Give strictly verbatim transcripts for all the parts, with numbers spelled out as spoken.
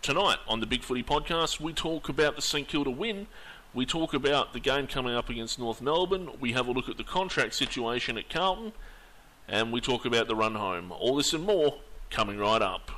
tonight on the Big Footy Podcast, we talk about the St Kilda win, we talk about the game coming up against North Melbourne, we have a look at the contract situation at Carlton, and we talk about the run home. All this and more coming right up.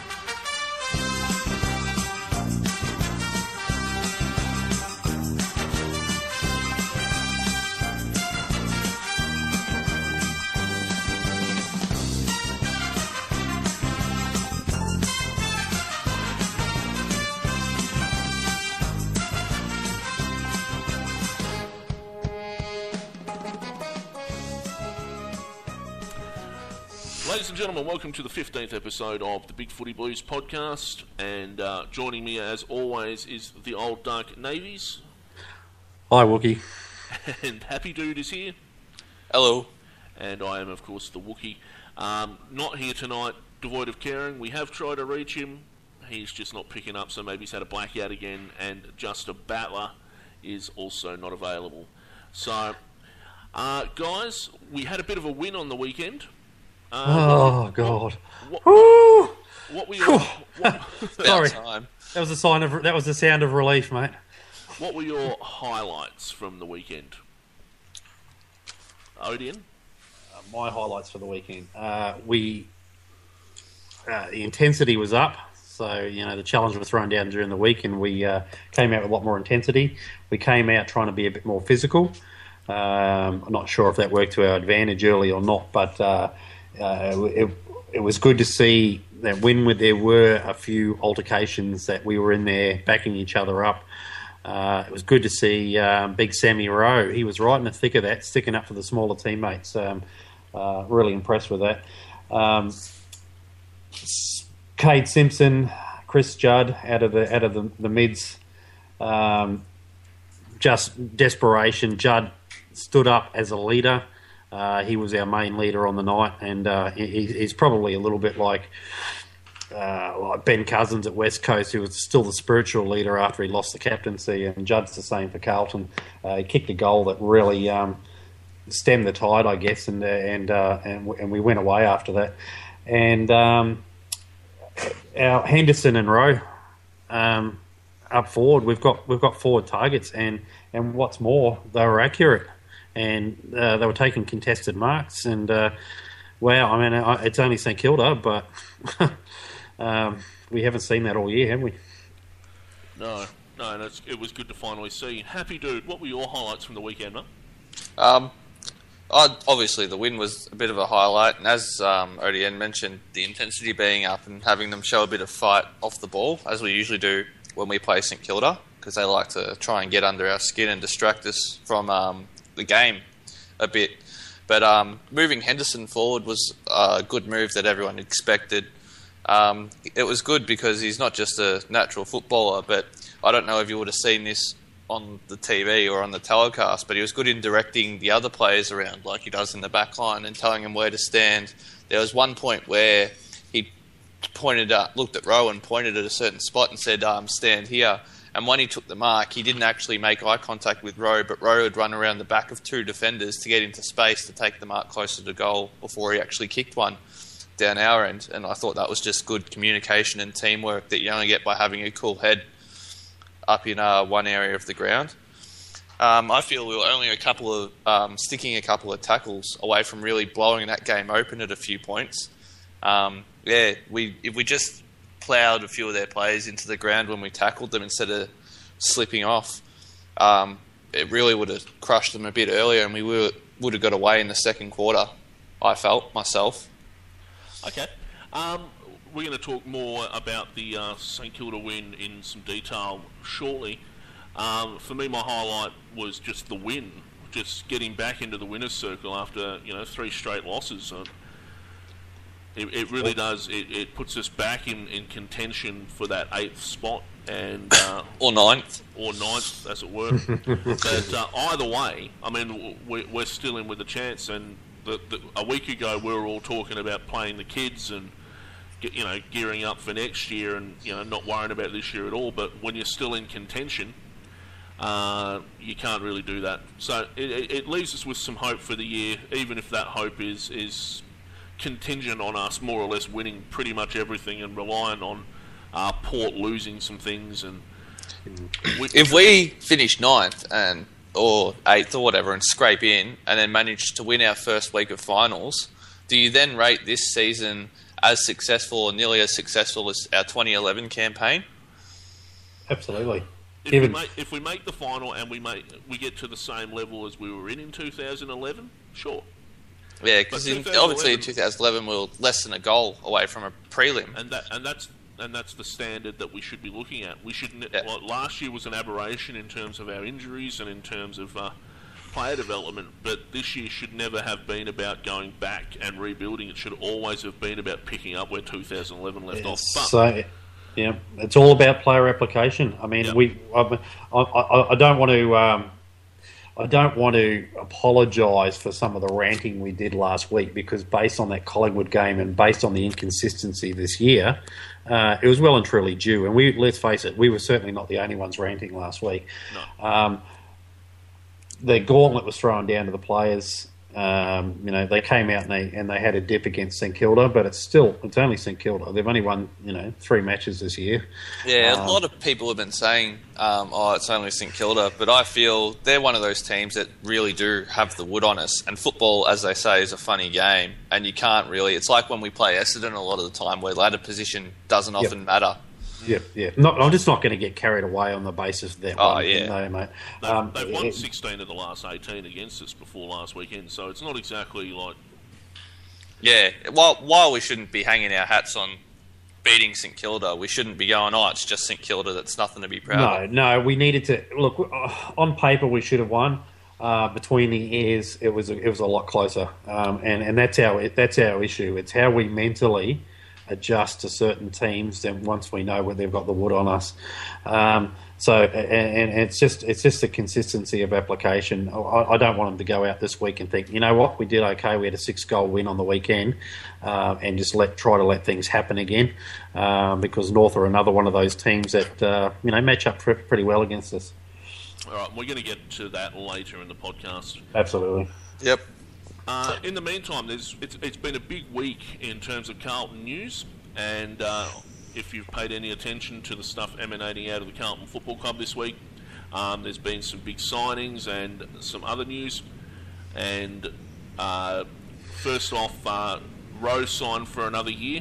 Ladies and gentlemen, welcome to the fifteenth episode of the Big Footy Blues podcast, and uh, joining me as always is the old Dark Navies. Hi, Wookie. And Happy Dude is here. Hello. And I am, of course, the Wookie. Um, not here tonight, devoid of caring. We have tried to reach him. He's just not picking up, so maybe he's had a blackout again, and Justin Battler is also not available. So, uh, guys, we had a bit of a win on the weekend. Um, oh what, God! What, what, what were your what, Sorry, time. that was a sign of that was the sound of relief, mate. What were your highlights from the weekend, Odeon? Uh, my highlights for the weekend: uh, we uh, the intensity was up, so you know the challenge was thrown down during the week, and we uh, came out with a lot more intensity. We came out trying to be a bit more physical. Um, I'm not sure if that worked to our advantage early or not, but. Uh, Uh, it, it was good to see that when there were a few altercations that we were in there backing each other up. Uh, it was good to see um, Big Sammy Rowe. He was right in the thick of that, sticking up for the smaller teammates. Um, uh, really impressed with that. Um, Cade Simpson, Chris Judd out of the out of the, the mids. Um, just desperation. Judd stood up as a leader. Uh, he was our main leader on the night, and uh, he, he's probably a little bit like, uh, like Ben Cousins at West Coast, who was still the spiritual leader after he lost the captaincy, and Judd's the same for Carlton. Uh, he kicked a goal that really um, stemmed the tide, I guess, and and uh, and, and we went away after that. And um, our Henderson and Rowe um, up forward, we've got we've got forward targets, and, and what's more, they were accurate. And uh, they were taking contested marks, and uh, wow, I mean, it's only St Kilda, but um, we haven't seen that all year, have we? No, no, and it's, it was good to finally see. Happy Dude, what were your highlights from the weekend, man? Um, I, obviously, the win was a bit of a highlight, and as um, O D N mentioned, the intensity being up and having them show a bit of fight off the ball, as we usually do when we play St Kilda, because they like to try and get under our skin and distract us from um, the game a bit. But um, moving Henderson forward was a good move that everyone expected. Um, it was good because he's not just a natural footballer, but I don't know if you would have seen this on the T V or on the telecast, but he was good in directing the other players around like he does in the back line and telling them where to stand. There was one point where he pointed up, looked at Rowe and pointed at a certain spot and said, um, stand here. And when he took the mark, he didn't actually make eye contact with Rowe, but Rowe would run around the back of two defenders to get into space to take the mark closer to goal before he actually kicked one down our end. And I thought that was just good communication and teamwork that you only get by having a cool head up in uh, one area of the ground. Um, I feel we were only a couple of um, sticking a couple of tackles away from really blowing that game open at a few points. Um, yeah, we if we just ploughed a few of their players into the ground when we tackled them instead of slipping off, um, it really would have crushed them a bit earlier, and we would would have got away in the second quarter, I felt, myself. Okay. Um, we're going to talk more about the uh, St Kilda win in some detail shortly. Um, for me, my highlight was just the win, just getting back into the winner's circle after, you know, three straight losses. Uh, It, it really does. It, it puts us back in, in contention for that eighth spot, and uh, or ninth, or ninth, as it were. But uh, either way, I mean, we're, we're still in with a chance. And the, the, a week ago, we were all talking about playing the kids and get, you know, gearing up for next year, and you know, not worrying about this year at all. But when you're still in contention, uh, you can't really do that. So it, it, it leaves us with some hope for the year, even if that hope is is. contingent on us more or less winning pretty much everything and relying on uh, Port losing some things, and we, if we finish ninth and or eighth or whatever and scrape in, and then manage to win our first week of finals, do you then rate this season as successful or nearly as successful as our twenty eleven campaign? Absolutely. If, Even, we make, if we make the final and we make we get to the same level as we were in in two thousand eleven, sure. Yeah, because obviously in two thousand eleven we were less than a goal away from a prelim, and that and that's and that's the standard that we should be looking at. We shouldn't. Yeah. Well, last year was an aberration in terms of our injuries and in terms of uh, player development, but this year should never have been about going back and rebuilding. It should always have been about picking up where two thousand eleven left off. But, so, yeah, it's all about player application. I mean, yeah. we. I, I, I don't want to. Um, I don't want to apologise for some of the ranting we did last week, because based on that Collingwood game and based on the inconsistency this year, uh, it was well and truly due. And we, let's face it, we were certainly not the only ones ranting last week. No. Um, the gauntlet was thrown down to the players. Um, you know, they came out and they and they had a dip against St Kilda, but it's still it's only St Kilda. They've only won, you know, three matches this year. Yeah, um, a lot of people have been saying, um, "Oh, it's only St Kilda," but I feel they're one of those teams that really do have the wood on us. And football, as they say, is a funny game, and you can't really. It's like when we play Essendon a lot of the time, where ladder position doesn't Yep. often matter. Yeah, yeah. Not, I'm just not going to get carried away on the basis of that. Oh, one, yeah. no, mate. They've, Um, they've won it- sixteen of the last eighteen against us before last weekend, so it's not exactly like... Yeah, while while we shouldn't be hanging our hats on beating St Kilda, we shouldn't be going, "Oh, it's just St Kilda. That's nothing to be proud of." No, no. We needed to look uh, on paper. We should have won. Uh, between the ears, it was a, it was a lot closer, um, and and that's our that's our issue. It's how we mentally adjust to certain teams. Then once we know where they've got the wood on us, um, so and, and it's just it's just the consistency of application. I, I don't want them to go out this week and think, you know what, we did okay. We had a six goal win on the weekend, uh, and just let try to let things happen again, um, because North are another one of those teams that uh, you know match up pretty well against us. All right, we're going to get to that later in the podcast. Absolutely. Yep. Uh, in the meantime, there's it's, it's been a big week in terms of Carlton news, and uh, if you've paid any attention to the stuff emanating out of the Carlton Football Club this week, um, there's been some big signings and some other news. And uh, first off, uh, Rowe signed for another year,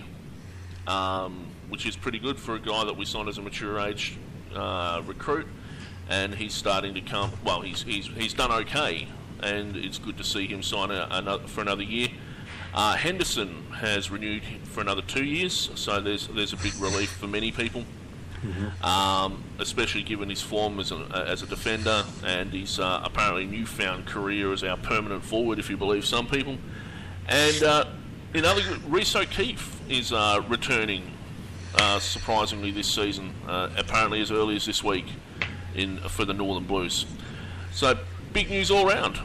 um, which is pretty good for a guy that we signed as a mature age uh, recruit, and he's starting to come. Well, he's he's he's done okay. And it's good to see him sign a, another, for another year. Uh, Henderson has renewed for another two years, so there's there's a big relief for many people, mm-hmm. um, especially given his form as a, as a defender and his uh, apparently newfound career as our permanent forward, if you believe some people. And uh, in other, Reece O'Keefe is uh, returning, uh, surprisingly this season, uh, apparently as early as this week in for the Northern Blues. So. Big news all round.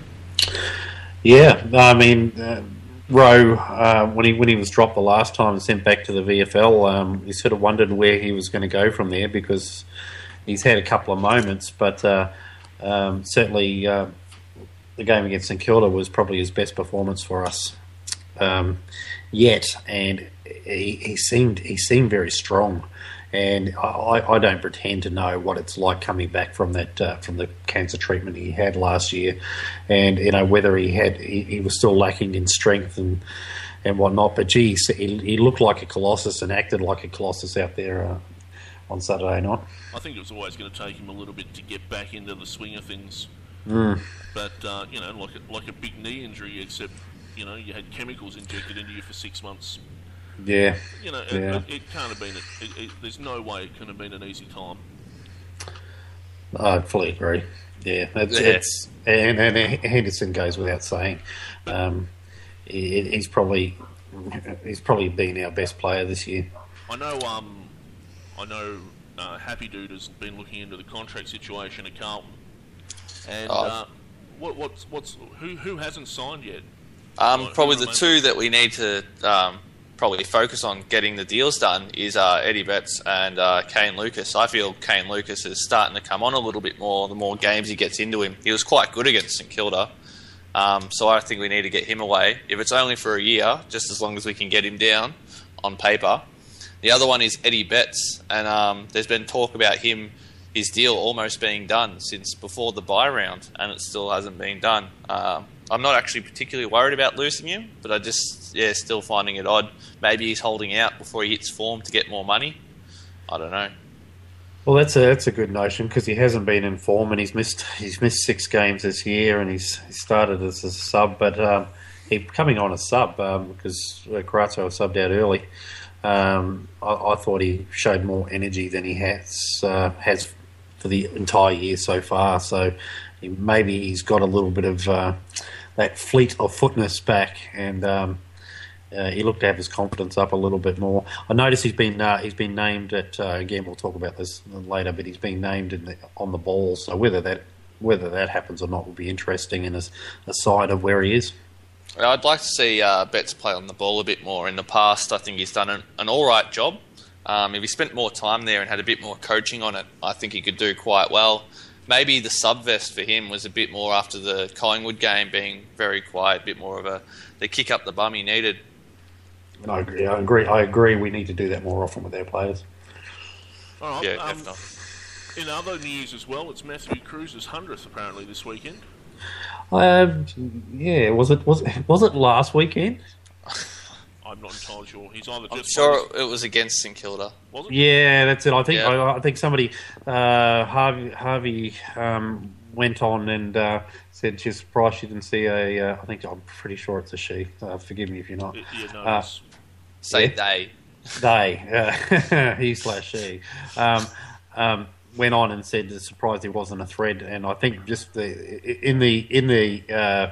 Yeah, I mean, uh, Rowe, uh, when he when he was dropped the last time and sent back to the V F L, um, he sort of wondered where he was going to go from there, because he's had a couple of moments, but uh, um, certainly uh, the game against St Kilda was probably his best performance for us um, yet, and he, he seemed he seemed very strong. And I, I don't pretend to know what it's like coming back from that uh, from the cancer treatment he had last year, and you know whether he had he, he was still lacking in strength and and whatnot. But geez, he, he looked like a colossus and acted like a colossus out there uh, on Saturday night. I think it was always going to take him a little bit to get back into the swing of things. Mm. But uh, you know, like a, like a big knee injury, except you know you had chemicals injected into you for six months. Yeah, you know, yeah. it, it can't have been. A, it, it, there's no way it could have been an easy time. I fully agree. Yeah, it's, Yeah. it's and, and Henderson goes without saying. Um, he, he's probably he's probably been our best player this year. I know. Um, I know. Uh, Happy Dude has been looking into the contract situation at Carlton, and Oh. uh, what, what's what's who who hasn't signed yet? Um, Who probably the remains? two that we need to um, probably focus on getting the deals done is uh, Eddie Betts and uh, Kane Lucas. I feel Kane Lucas is starting to come on a little bit more the more games he gets into him. He was quite good against St Kilda, um, so I think we need to get him away. If it's only for a year, just as long as we can get him down on paper, The other one is Eddie Betts, and um, there's been talk about him, his deal almost being done since before the bye round, and it still hasn't been done. Um, I'm not actually particularly worried about losing him, but I just, yeah, still finding it odd. Maybe he's holding out before he hits form to get more money. I don't know. Well, that's a that's a good notion because he hasn't been in form and he's missed he's missed six games this year and he's he started as a sub, but um, he coming on as sub um, because Carazzo was subbed out early. Um, I, I thought he showed more energy than he has uh, has for the entire year so far. So he, maybe he's got a little bit of uh, that fleet of footness back, and um, uh, he looked to have his confidence up a little bit more. I noticed he's been uh, he's been named at uh, again. We'll talk about this later, but he's been named in the, on the ball. So whether that whether that happens or not will be interesting in a, a side of where he is. I'd like to see uh, Betts play on the ball a bit more. In the past, I think he's done an, an all right job. Um, if he spent more time there and had a bit more coaching on it, I think he could do quite well. Maybe the sub-vest for him was a bit more after the Collingwood game being very quiet, a bit more of a the kick up the bum he needed. And I agree. I agree. I agree. We need to do that more often with our players. All right, Yeah, um, definitely. in other news as well, it's Matthew Cruz's hundredth apparently this weekend. Um, yeah, was it was it, was it last weekend? I'm not entirely sure. He's either I'm just sure it was against St Kilda. was it? Yeah, that's it. I think Yeah. I, I think somebody uh, Harvey Harvey um, went on and uh, said she's surprised she didn't see a. Uh, I think I'm pretty sure it's a she. Uh, forgive me if you're not. Yeah, no, Uh, it's- Say Yeah. they. They, uh, he slash she, um, um, went on and said they're surprised there wasn't a thread. And I think just the in the in the uh,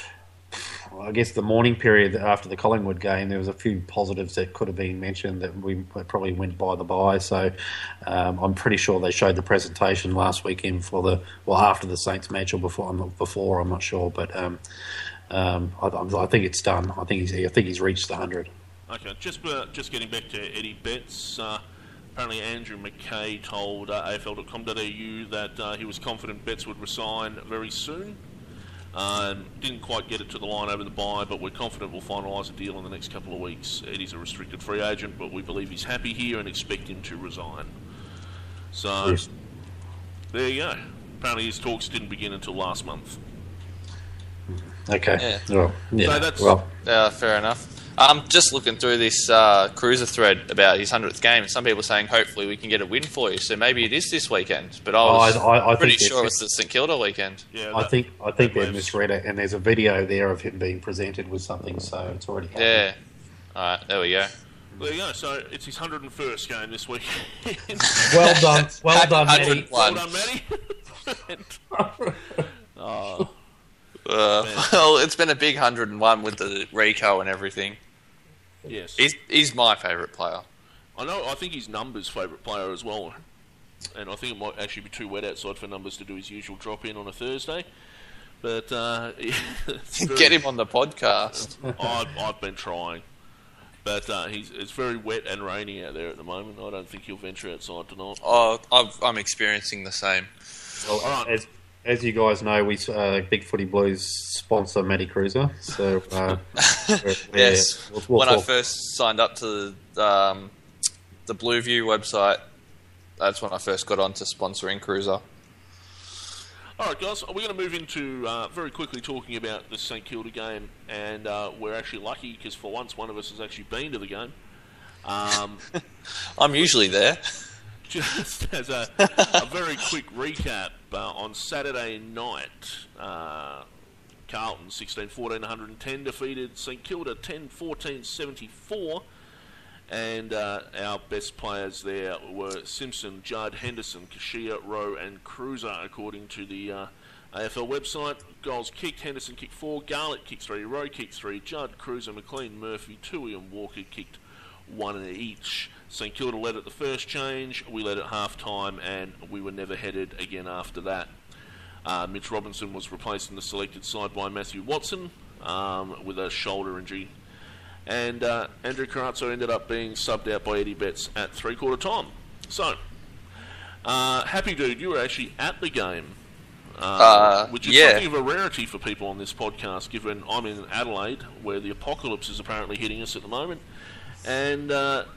I guess the morning period after the Collingwood game, there was a few positives that could have been mentioned that we probably went by the by. So um, I'm pretty sure they showed the presentation last weekend for the well after the Saints match or before. I'm not before. I'm not sure, but um, um, I, I think it's done. I think he's I think he's reached the hundred. Okay, just uh, just getting back to Eddie Betts. Uh, apparently, Andrew McKay told uh, A F L dot com dot A U that uh, he was confident Betts would resign very soon. Um, didn't quite get it to the line over the bye, but we're confident we'll finalise a deal in the next couple of weeks. Eddie's a restricted free agent, but we believe he's happy here and expect him to resign. So, Yes. there you go. Apparently, his talks didn't begin until last month. Okay. Yeah. Well, yeah. So that's- well, Yeah, fair enough. Um, just looking through this uh, Cruiser thread about his hundredth game, some people are saying hopefully we can get a win for you. So maybe it is this weekend. But I was Oh, I- I- I pretty think sure it- it's the St Kilda weekend. Yeah, I that- think I think that they've was- misread it, and there's a video there of him being presented with something, so it's already happened. Yeah. All right, there we go. There you go. So it's his hundred and first game this week. Well done, well Happy done, hundred Matty. and one. Well done, Matty. oh, Uh, Man. well, it's been a big hundred and one with the Rico and everything. yes. He's he's my favourite player. I know. I think he's Numbers' favourite player as well, and I think it might actually be too wet outside for Numbers to do his usual drop in on a Thursday. But uh, it's very- Get him on the podcast. I've, I've been trying, but uh, he's it's very wet and rainy out there at the moment. I don't think he'll venture outside tonight. Oh, I've, I'm experiencing the same. Well, All right. as as you guys know, we uh, Big Footy Blues sponsor Matty Cruiser, so uh, we're- we're- Yes. we'll, we'll when I talk. first signed up to the, um, the Blueview website, that's when I first got onto sponsoring Cruiser. All right, guys, we're going to move into uh, very quickly talking about the St Kilda game, and uh, we're actually lucky because for once one of us has actually been to the game. Um, I'm usually there. just as a, a very quick recap, uh, on Saturday night, uh, Carlton sixteen fourteen one ten defeated St Kilda ten fourteen seventy-four, and uh, our best players there were Simpson, Judd, Henderson, Kashia, Rowe and Cruiser, according to the uh, A F L website. Goals kicked: Henderson kicked four, Garlick kicked three, Rowe kicked three, Judd, Cruiser, McLean, Murphy, Tui and Walker kicked one each. St Kilda led at the first change, we led at half time, and we were never headed again after that. Uh, Mitch Robinson was replaced in the selected side by Matthew Watson um, with a shoulder injury. And uh, Andrew Carazzo ended up being subbed out by Eddie Betts at three-quarter time. So, uh, Happy Dude, you were actually at the game, uh, Uh, which is yeah. something of a rarity for people on this podcast, given I'm in Adelaide, where the apocalypse is apparently hitting us at the moment. And uh,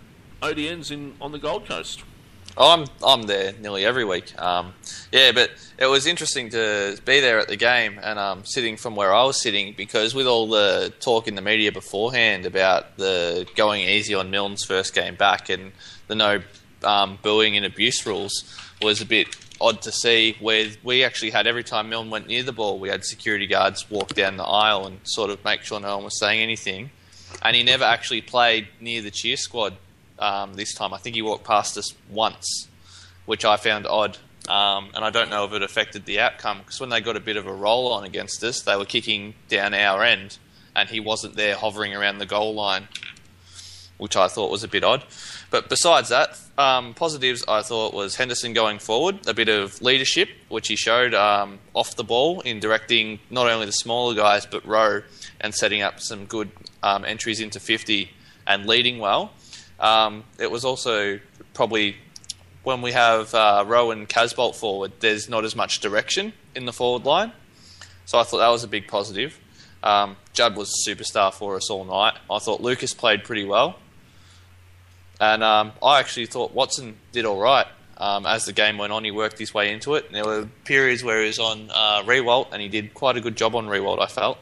O D Ns in on the Gold Coast. I'm I'm there nearly every week. Um, yeah, but it was interesting to be there at the game and um, sitting from where I was sitting, because with all the talk in the media beforehand about the going easy on Milne's first game back and the no um, booing and abuse rules was a bit odd to see, where we actually had, every time Milne went near the ball, we had security guards walk down the aisle and sort of make sure no one was saying anything. And he never actually played near the cheer squad um, this time. I think he walked past us once, which I found odd. Um, and I don't know if it affected the outcome, because when they got a bit of a roll on against us, they were kicking down our end, and he wasn't there hovering around the goal line, which I thought was a bit odd. But besides that, um, positives I thought was Henderson going forward, a bit of leadership, which he showed um, off the ball in directing not only the smaller guys but Rowe, and setting up some good um, entries into fifty and leading well. Um, it was also probably, when we have uh, Rowe and Casbolt forward, there's not as much direction in the forward line. So I thought that was a big positive. Um, Judd was a superstar for us all night. I thought Lucas played pretty well. And um, I actually thought Watson did all right. Um, as the game went on, he worked his way into it. And there were periods where he was on uh, Rewalt, and he did quite a good job on Rewalt, I felt.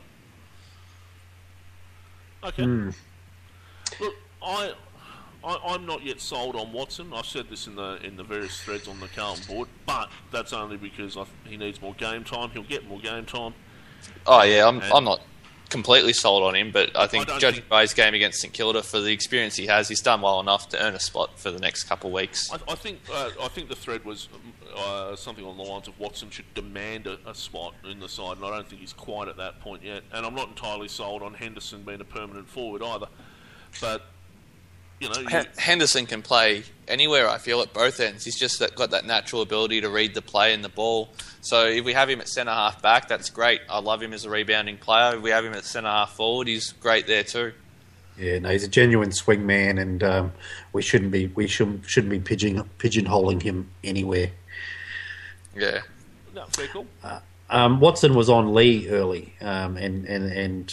Okay. Mm. Look, I, I, I'm not yet sold on Watson. I've said this in the in the various threads on the Carlton board, but that's only because I, he needs more game time. He'll get more game time. Oh, yeah, I'm, And- I'm not completely sold on him, but I think I don't judging think- by his game against St Kilda, for the experience he has, he's done well enough to earn a spot for the next couple of weeks. I, I think uh, I think the thread was uh, something along the lines of Watson should demand a, a spot in the side, and I don't think he's quite at that point yet. And I'm not entirely sold on Henderson being a permanent forward either. But you know, you, H- Henderson can play anywhere, I feel, at both ends. He's just that, got that natural ability to read the play and the ball. So if we have him at centre-half back, that's great. I love him as a rebounding player. If we have him at centre-half forward, he's great there too. Yeah, no, he's a genuine swing man, and um, we shouldn't be we shouldn't shouldn't be pigeon pigeonholing him anywhere. Yeah. no, very cool. Um, Watson was on Lee early, um, and and and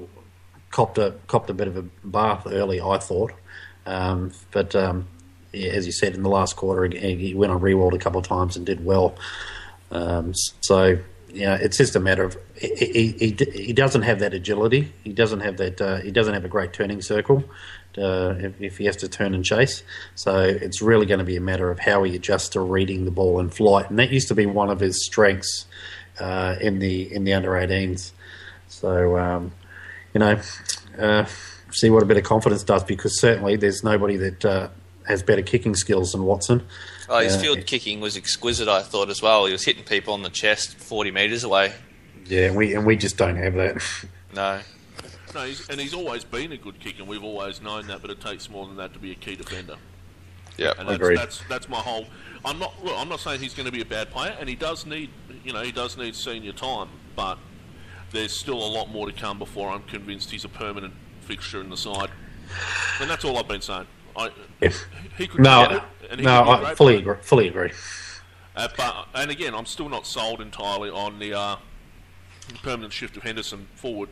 copped a copped a bit of a bath early, I thought. Um, but um, yeah, as you said, in the last quarter, he, he went on Rewald a couple of times and did well. Um, so yeah, it's just a matter of he, he, he, he doesn't have that agility. He doesn't have that. Uh, he doesn't have a great turning circle uh, if, if he has to turn and chase. So it's really going to be a matter of how he adjusts to reading the ball in flight, and that used to be one of his strengths uh, in the in the under eighteens. So um, you know. Uh, see what a bit of confidence does, because certainly there's nobody that uh, has better kicking skills than Watson. Oh, his Uh, field kicking was exquisite, I thought, as well. He was hitting people on the chest forty metres away. Yeah, and we and we just don't have that. No. No, he's, and he's always been a good kicker, and we've always known that. But it takes more than that to be a key defender. Yeah. And that's, Agreed. that's that's my whole. I'm not. Look, I'm not saying he's going to be a bad player, and he does need. You know, he does need senior time, but there's still a lot more to come before I'm convinced he's a permanent fixture in the side. And that's all I've been saying. I, If- he could no, get it, and he no, could be a I great fully player. agree. Fully agree. Uh, but and again, I'm still not sold entirely on the uh, permanent shift of Henderson forward.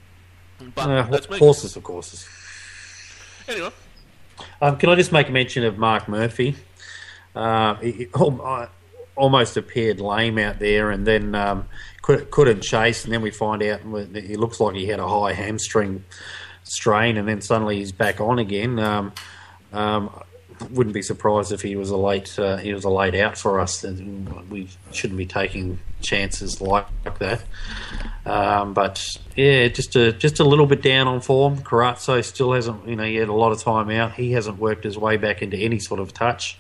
But Uh, that's me. horses for courses. Anyway, Um, can I just make a mention of Mark Murphy? Uh, he, he al- uh, almost appeared lame out there, and then um, could, couldn't chase, and then we find out that he looks like he had a high hamstring strain, and then suddenly he's back on again. Um, um, wouldn't be surprised if he was a late uh, he was a late out for us. And we shouldn't be taking chances like, like that. Um, but yeah, just a just a little bit down on form. Carazzo still hasn't, you know, he had a lot of time out. He hasn't worked his way back into any sort of touch.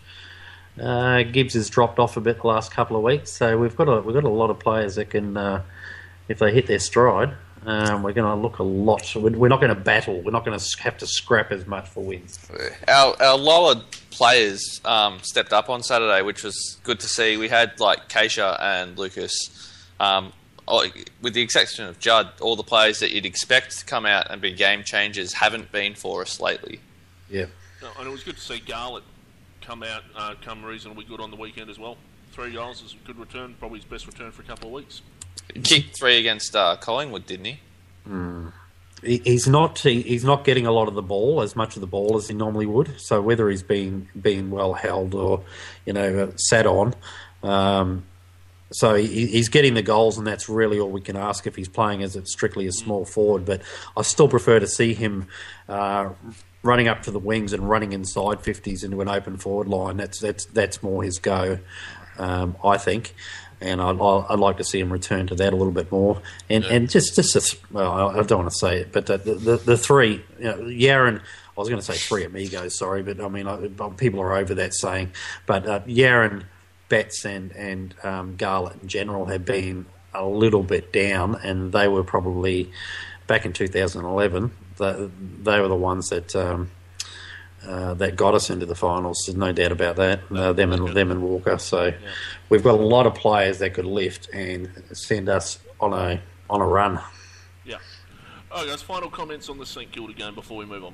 Uh, Gibbs has dropped off a bit the last couple of weeks, so we've got a we've got a lot of players that can, uh, if they hit their stride, um, we're going to look a lot. We're not going to battle. We're not going to have to scrap as much for wins. Our, our lower players um, stepped up on Saturday, which was good to see. We had like Keisha and Lucas. Um, oh, with the exception of Judd, all the players that you'd expect to come out and be game changers haven't been for us lately. Yeah. no, and it was good to see Garlett come out, uh, come reasonably good on the weekend as well. Three goals is a good return, probably his best return for a couple of weeks. He kicked three against uh, Collingwood, didn't he? he, he's not he, he's not getting a lot of the ball, as much of the ball as he normally would. So whether he's being being well held or, you know, sat on, um, so he, he's getting the goals, and that's really all we can ask if he's playing as a, strictly a small forward. But I still prefer to see him uh, running up to the wings and running inside fifties into an open forward line. That's that's that's more his go, um, I think. And I'd, I'd like to see him return to that a little bit more. And yeah. and just, just a, well, I don't want to say it, but the the, the three, you know, Yaron, I was going to say three amigos, sorry, but I mean, I, people are over that saying. But uh, Yaron, Betts, and, and um, Garlett in general have been a little bit down, and they were probably, back in two thousand eleven, the, they were the ones that... Um, Uh, that got us into the finals. There's no doubt about that. Uh, them and them and Walker. So yeah. We've got a lot of players that could lift and send us on a on a run. Yeah. All right, guys. Final comments on the St Kilda game before we move on.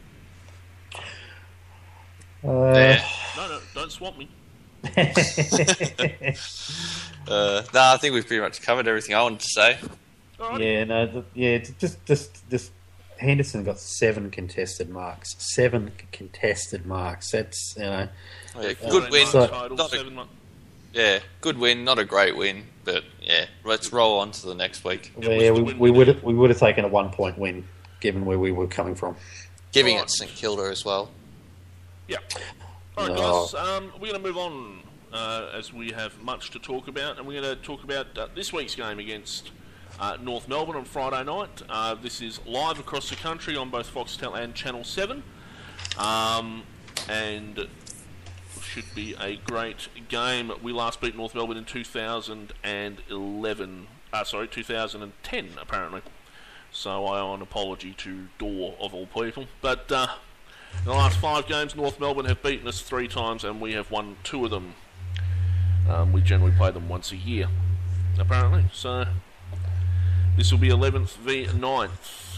Uh, no, no, don't swamp me. uh, no, I think we've pretty much covered everything I wanted to say. Alrighty. Yeah, no, the, yeah, just just just. Henderson got seven contested marks. Seven contested marks. That's, you know... Yeah, good win. So, not a, yeah, good win. Not a great win, but yeah, let's roll on to the next week. Well, yeah, we, we would have, we would have taken a one point win, given where we were coming from. Giving right. it St Kilda as well. Yeah. All right, no. guys. Um, we're going to move on uh, as we have much to talk about, and we're going to talk about uh, this week's game against... Uh, North Melbourne on Friday night. Uh, this is live across the country on both Foxtel and Channel seven. Um, and should be a great game. We last beat North Melbourne in two thousand eleven. Uh, sorry, two thousand ten, apparently. So I owe an apology to Dor, of all people. But uh, in the last five games, North Melbourne have beaten us three times, and we have won two of them. Um, we generally play them once a year, apparently. So... This will be eleventh v ninth.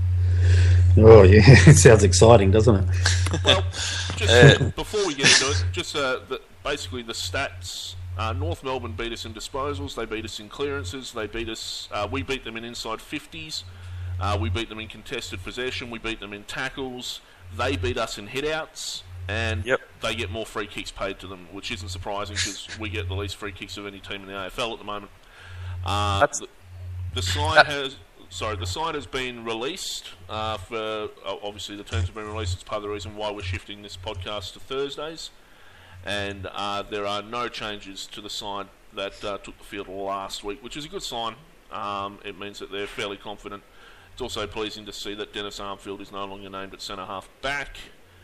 Oh, yeah. It sounds exciting, doesn't it? Well, just uh, before we get into it, just uh, the, basically the stats. Uh, North Melbourne beat us in disposals. They beat us in clearances. They beat us. Uh, we beat them in inside fifties. Uh, we beat them in contested possession. We beat them in tackles. They beat us in hit-outs. And yep. they get more free kicks paid to them, which isn't surprising because we get the least free kicks of any team in the A F L at the moment. Uh, That's... The, The side has, sorry, the side has been released uh, for, obviously the terms have been released. It's part of the reason why we're shifting this podcast to Thursdays. And uh, there are no changes to the side that uh, took the field last week, which is a good sign. Um, it means that they're fairly confident. It's also pleasing to see that Dennis Armfield is no longer named at centre-half back.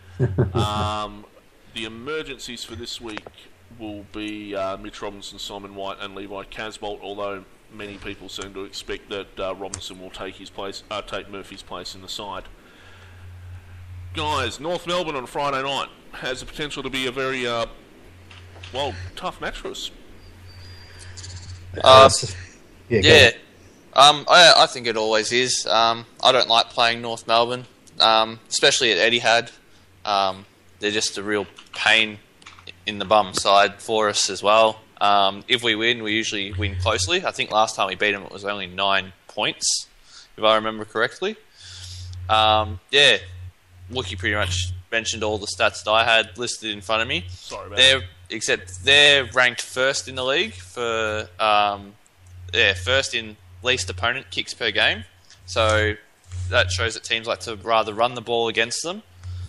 um, the emergencies for this week will be uh, Mitch Robinson, Simon White and Levi Casbolt, although... Many people seem to expect that uh, Robinson will take his place, uh, take Murphy's place in the side. Guys, North Melbourne on Friday night has the potential to be a very, uh, well, tough match for us. Uh, yeah, yeah. Um, I, I think it always is. Um, I don't like playing North Melbourne, um, especially at Etihad. Um, they're just a real pain in the bum side for us as well. Um, if we win, we usually win closely. I think last time we beat them, it was only nine points, if I remember correctly. Um, yeah, Wookie pretty much mentioned all the stats that I had listed in front of me. Sorry about they're, that. Except they're ranked first in the league for, um, yeah, first in least opponent kicks per game. So that shows that teams like to rather run the ball against them.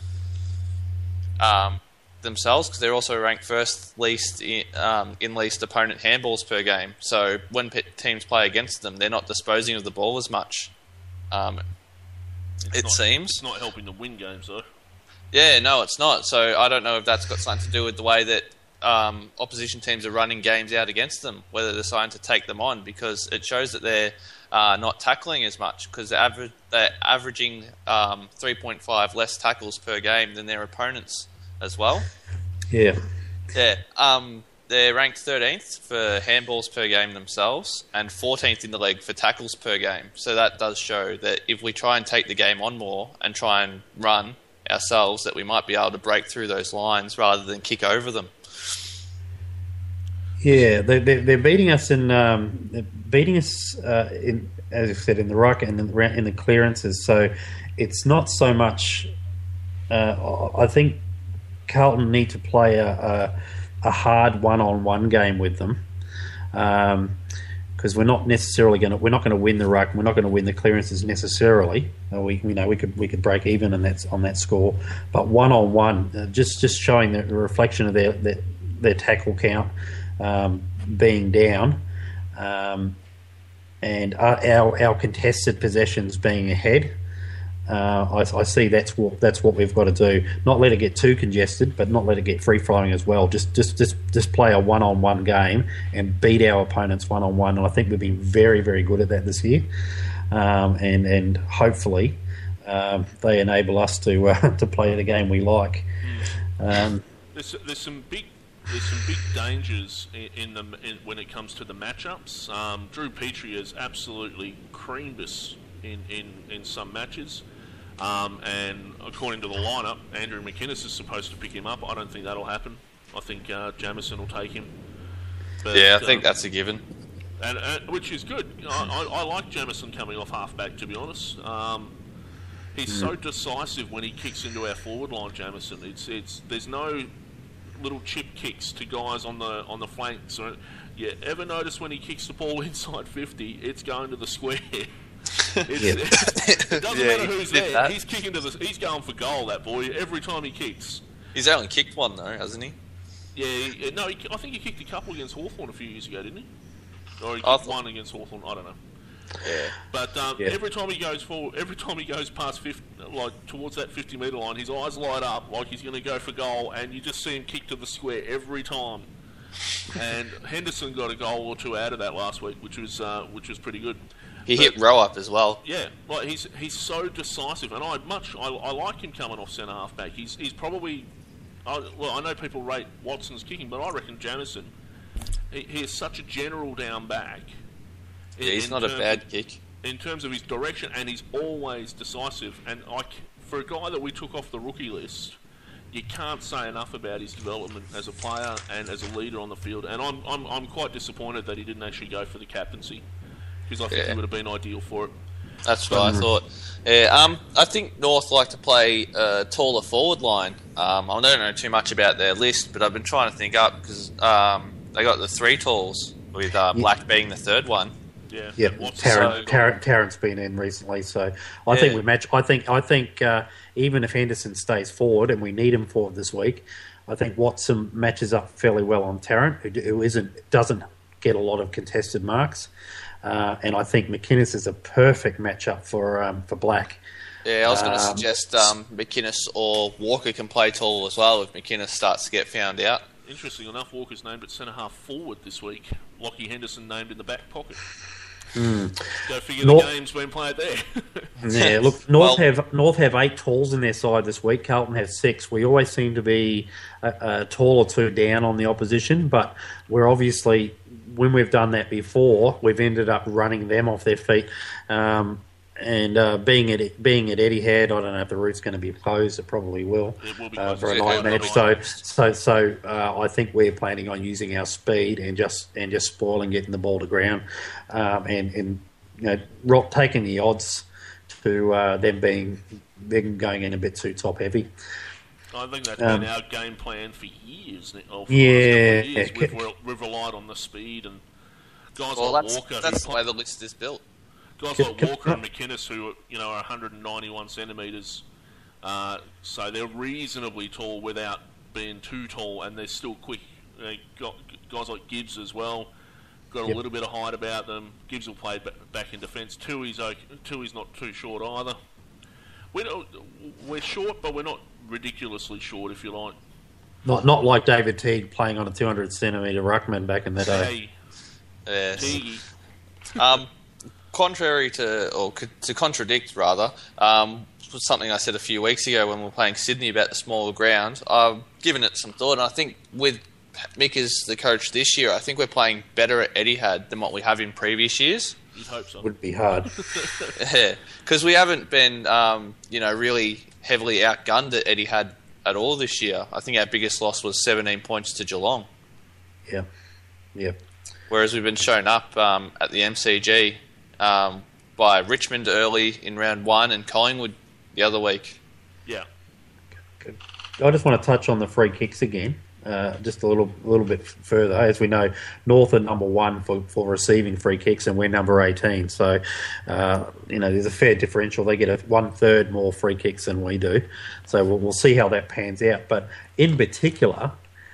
Um... themselves, because they're also ranked first least in, um, in least opponent handballs per game. So when pe- teams play against them, they're not disposing of the ball as much. Um, it not, seems it's not helping them win games though. Yeah, no, it's not. So I don't know if that's got something to do with the way that um, opposition teams are running games out against them, whether they're deciding to take them on, because it shows that they're uh, not tackling as much, because they're, aver- they're averaging um, three point five less tackles per game than their opponents as well. Yeah. Yeah. Um, they're ranked thirteenth for handballs per game themselves and fourteenth in the league for tackles per game. So that does show that if we try and take the game on more and try and run ourselves, that we might be able to break through those lines rather than kick over them. Yeah, they, they, they're beating us in um, they're beating us uh, in, as I said, in the ruck and in the, in the clearances. So it's not so much. Uh, I think Carlton need to play a, a, a hard one-on-one game with them, because um, we're not necessarily going to we're not going to win the ruck. We're not going to win the clearances necessarily. Uh, we you know we could we could break even on that on that score, but one-on-one, uh, just just showing the reflection of their their, their tackle count. Um, being down, um, and our, our our contested possessions being ahead, uh, I, I see that's what that's what we've got to do. Not let it get too congested, but not let it get free flowing as well. Just just just just play a one on one game and beat our opponents one on one. And I think we've been very very good at that this year, um, and and hopefully um, they enable us to uh, to play the game we like. Um, there's there's some big. There's some big dangers in, in the in, when it comes to the matchups. Um, Drew Petrie has absolutely creamed us in, in, in some matches, um, and according to the lineup, Andrew McInnes is supposed to pick him up. I don't think that'll happen. I think uh, Jamison will take him. But, yeah, I think um, that's a given. And, and which is good. You know, I, I like Jamison coming off halfback, to be honest. Um, he's mm. so decisive when he kicks into our forward line. Jamison, it's it's there's no little chip kicks to guys on the on the flanks. So, you ever notice when he kicks the ball inside fifty, it's going to the square. It's, yeah. it's, it doesn't yeah, matter who's there. That. He's kicking to the. He's going for goal. That boy every time he kicks. He's only kicked one though, hasn't he? Yeah, he, no, he, I think he kicked a couple against Hawthorn a few years ago, didn't he? Or he kicked thought... one against Hawthorn. I don't know. Yeah. But um, yeah. every time he goes forward, every time he goes past fifty, like towards that fifty metre line, his eyes light up like he's going to go for goal, and you just see him kick to the square every time. And Henderson got a goal or two out of that last week, which was uh, which was pretty good. He but, hit row up as well. Yeah, like he's he's so decisive, and I much I, I like him coming off centre half back. He's he's probably I, well I know people rate Watson's kicking, but I reckon Jamison he, he is such a general down back. Yeah, he's not a bad of, kick. In terms of his direction, and he's always decisive. And I, for a guy that we took off the rookie list, you can't say enough about his development as a player and as a leader on the field. And I'm I'm, I'm quite disappointed that he didn't actually go for the captaincy, because I think yeah. he would have been ideal for it. That's what I thought. Yeah, um, I think North like to play a taller forward line. Um, I don't know too much about their list, but I've been trying to think up because um, they got the three talls with uh, Black yeah. being the third one. Yeah, yeah. Tarrant, Tarrant, Tarrant's been in recently, so I yeah. think we match. I think I think uh, even if Henderson stays forward, and we need him forward this week, I think Watson matches up fairly well on Tarrant, who, who isn't doesn't get a lot of contested marks, uh, and I think McInnes is a perfect matchup for um, for Black. Yeah, I was going to um, suggest um, McInnes or Walker can play tall as well if McInnes starts to get found out. Interesting enough, Walker's named at centre half forward this week. Lockie Henderson named in the back pocket. Mm. Go figure North, the game's been played there. yeah, look, North well, have North have eight talls in their side this week. Carlton have six. We always seem to be a, a tall or two down on the opposition, but we're obviously, when we've done that before, we've ended up running them off their feet. Um, and uh, being at being at Etihad, I don't know if the route's going to be closed. It probably will, it will be uh, closed for a yeah, night match. So, so, so uh, I think we're planning on using our speed and just and just spoiling getting the ball to ground, um, and and you know, rock, taking the odds to uh, them being them going in a bit too top heavy. I think that's um, been our game plan for years. Or for yeah, years. We've, we've relied on the speed and guys well, like that's, Walker. That's the way the list is built. Guys like Walker and McInnes, who you know are one hundred ninety-one centimetres, uh, so they're reasonably tall without being too tall, and they're still quick. They got guys like Gibbs as well, got a yep. little bit of height about them. Gibbs will play back in defence. Tui's okay. Tui's not too short either. We're we're short, but we're not ridiculously short, if you like. Not not like David Teague playing on a two hundred centimetre ruckman back in the day. Hey, yes. Um. Contrary to, or to contradict rather, um, was something I said a few weeks ago when we were playing Sydney about the smaller ground. I've given it some thought, and I think with Mick as the coach this year, I think we're playing better at Etihad than what we have in previous years. You'd hope so. Would be hard. Yeah, because we haven't been, um, you know, really heavily outgunned at Etihad at all this year. I think our biggest loss was seventeen points to Geelong. Yeah. Yep. Whereas we've been shown up um, at the M C G um, by Richmond early in round one and Collingwood the other week. Yeah. Good. I just want to touch on the free kicks again, uh, just a little little bit further. As we know, North are number one for, for receiving free kicks, and we're number eighteen. So, uh, you know, there's a fair differential. They get a one third more free kicks than we do. So we'll, we'll see how that pans out. But in particular,